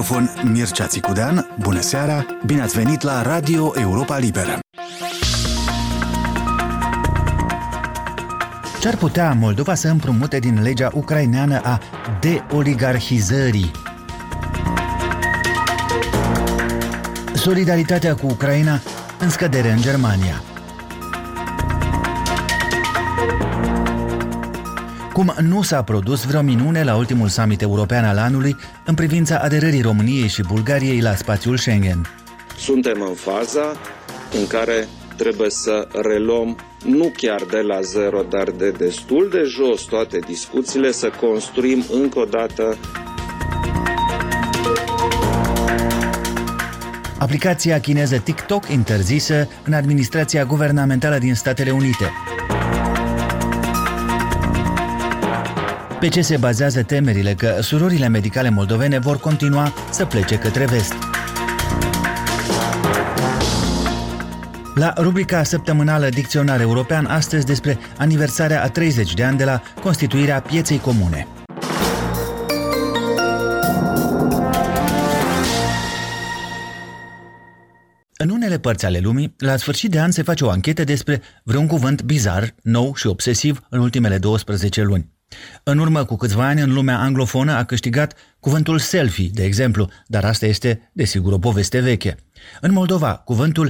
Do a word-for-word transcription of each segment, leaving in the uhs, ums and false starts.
microfon Mircea Țicudean. Bună seara, bine ați venit la Radio Europa Liberă. Ce-ar putea Moldova să împrumute din legea ucraineană a deoligarhizării? Solidaritatea cu Ucraina în scădere în Germania. Cum nu s-a produs vreo minune la ultimul summit european al anului în privința aderării României și Bulgariei la spațiul Schengen. Suntem în faza în care trebuie să reluăm nu chiar de la zero, dar de destul de jos toate discuțiile, să construim încă o dată. Aplicația chineză TikTok interzisă în administrația guvernamentală din Statele Unite. Pe ce se bazează temerile că surorile medicale moldovene vor continua să plece către vest? La rubrica săptămânală Dicționar European, astăzi despre aniversarea a treizeci de ani de la constituirea pieței comune. În unele părți ale lumii, la sfârșit de an se face o anchetă despre vreun cuvânt bizar, nou și obsesiv în ultimele douăsprezece luni. În urmă cu câțiva ani, în lumea anglofonă a câștigat cuvântul selfie, de exemplu, dar asta este, desigur, o poveste veche. În Moldova, cuvântul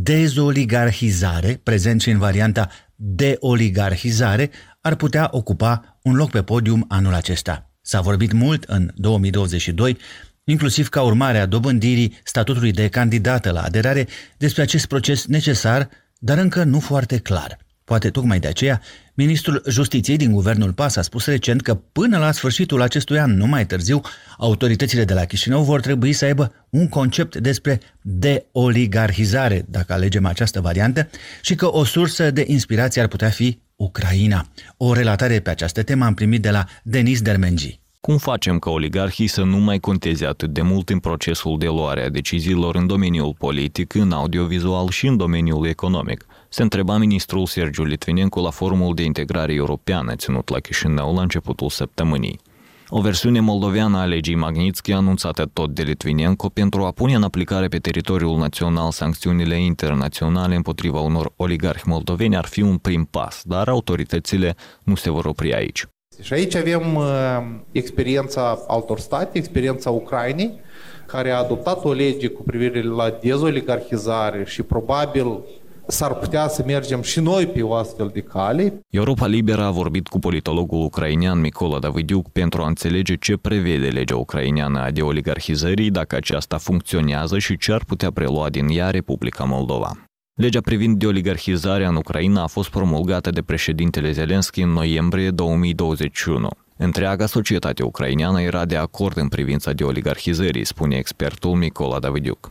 dezoligarhizare, prezent și în varianta deoligarhizare, ar putea ocupa un loc pe podium anul acesta. S-a vorbit mult în două mii douăzeci și doi, inclusiv ca urmare a dobândirii statutului de candidată la aderare, despre acest proces necesar, dar încă nu foarte clar. Poate tocmai de aceea, ministrul Justiției din guvernul P A S a spus recent că până la sfârșitul acestui an, nu mai târziu, autoritățile de la Chișinău vor trebui să aibă un concept despre deoligarhizare, dacă alegem această variantă, și că o sursă de inspirație ar putea fi Ucraina. O relatare pe această temă am primit de la Denis Dermengi. Cum facem ca oligarhii să nu mai conteze atât de mult în procesul de luare a deciziilor în domeniul politic, în audiovizual și în domeniul economic? Se întreba ministrul Sergiu Litvinenko la forumul de integrare europeană ținut la Chișinău la începutul săptămânii. O versiune moldoveană a legii Magnitsky, anunțată tot de Litvinenko, pentru a pune în aplicare pe teritoriul național sancțiunile internaționale împotriva unor oligarhi moldoveni, ar fi un prim pas, dar autoritățile nu se vor opri aici. Și aici avem uh, experiența altor state, experiența Ucrainei, care a adoptat o lege cu privire la dezoligarhizare și probabil s-ar putea să mergem și noi pe o astfel de cale. Europa Liberă a vorbit cu politologul ucrainean Mykola Davydiuk pentru a înțelege ce prevede legea ucraineană a deoligarhizării, dacă aceasta funcționează și ce ar putea prelua din ea Republica Moldova. Legea privind deoligarhizarea în Ucraina a fost promulgată de președintele Zelenski în noiembrie două mii douăzeci și unu. Întreaga societate ucraineană era de acord în privința deoligarhizării, spune expertul Mykola Davydiuk.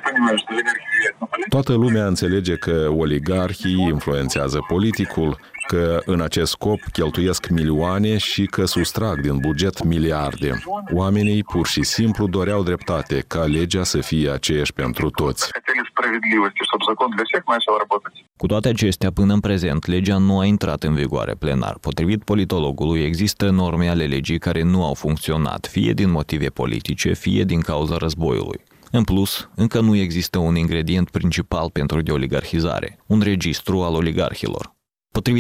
Toată lumea înțelege că oligarhii influențează politicul, că în acest scop cheltuiesc milioane și că sustrag din buget miliarde. Oamenii pur și simplu doreau dreptate, ca legea să fie aceeași pentru toți. Cu toate acestea, până în prezent, legea nu a intrat în vigoare plenar. Potrivit politologului, există norme ale legii care nu au funcționat, fie din motive politice, fie din cauza războiului. În plus, încă nu există un ingredient principal pentru deoligarhizare, un registru al oligarhilor. Potrivit